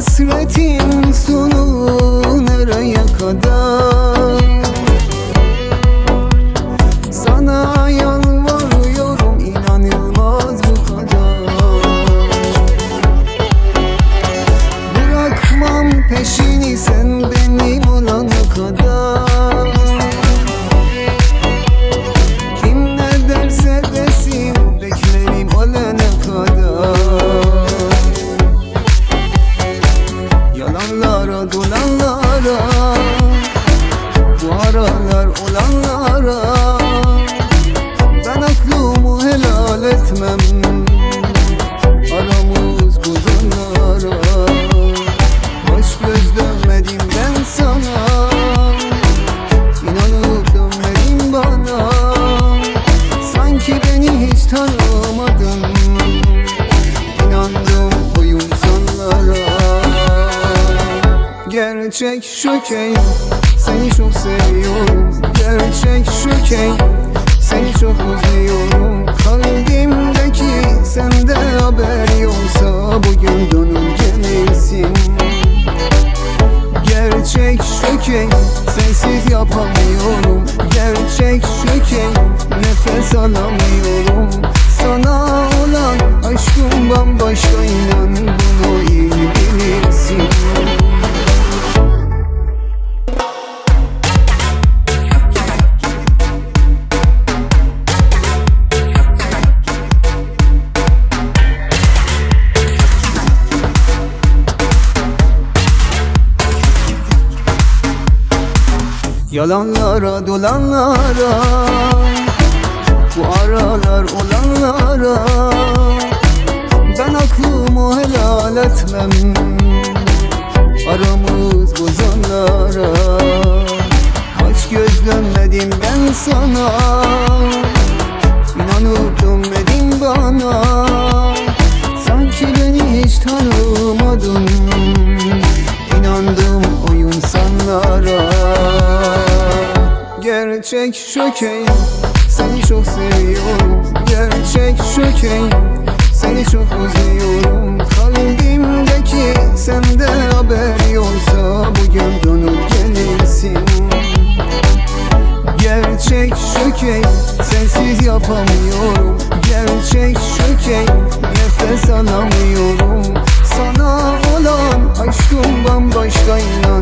hasretin sonu nereye kadar? Sana yalvarıyorum, inanılmaz bu kadar. Bırakmam peşini sen benim olana kadar. Kim ne derse desin beklerim olana kadar. Yalanlara dolanlara, bu aralar olanlara ben aklımı helal etmem. Aramız bozanlara hoş göz dönmedim ben sana. İnanıp dönmedin bana, sanki beni hiç tanımadın. İnandım o insanlara. Gerçek şu ki seni çok seviyorum. Gerçek şu ki seni çok özlüyorum. Kalbimdeki sende haber yoksa bugün dönüp gelirsin. Gerçek şu ki sensiz yapamıyorum. Gerçek şu ki nefes alamıyorum. Sana olan aşkım bambaşka, inan bunu iyi bilirsin. Yalanlara dolanlara, bu aralar olanlara ben aklımı helal etmem. Aramız bozanlara kaç göz dönmedim ben sana. İnanıp dönmedin bana, sanki beni hiç tanımadın. İnandım o insanlara. Gerçek şu ki seni çok seviyorum. Gerçek şu ki seni çok özlüyorum. Kalbimdeki sende haber yoksa bugün dönüp gelirsin. Gerçek şu ki sensiz yapamıyorum. Gerçek şu ki nefes alamıyorum. Sana olan aşkım bambaşka, inan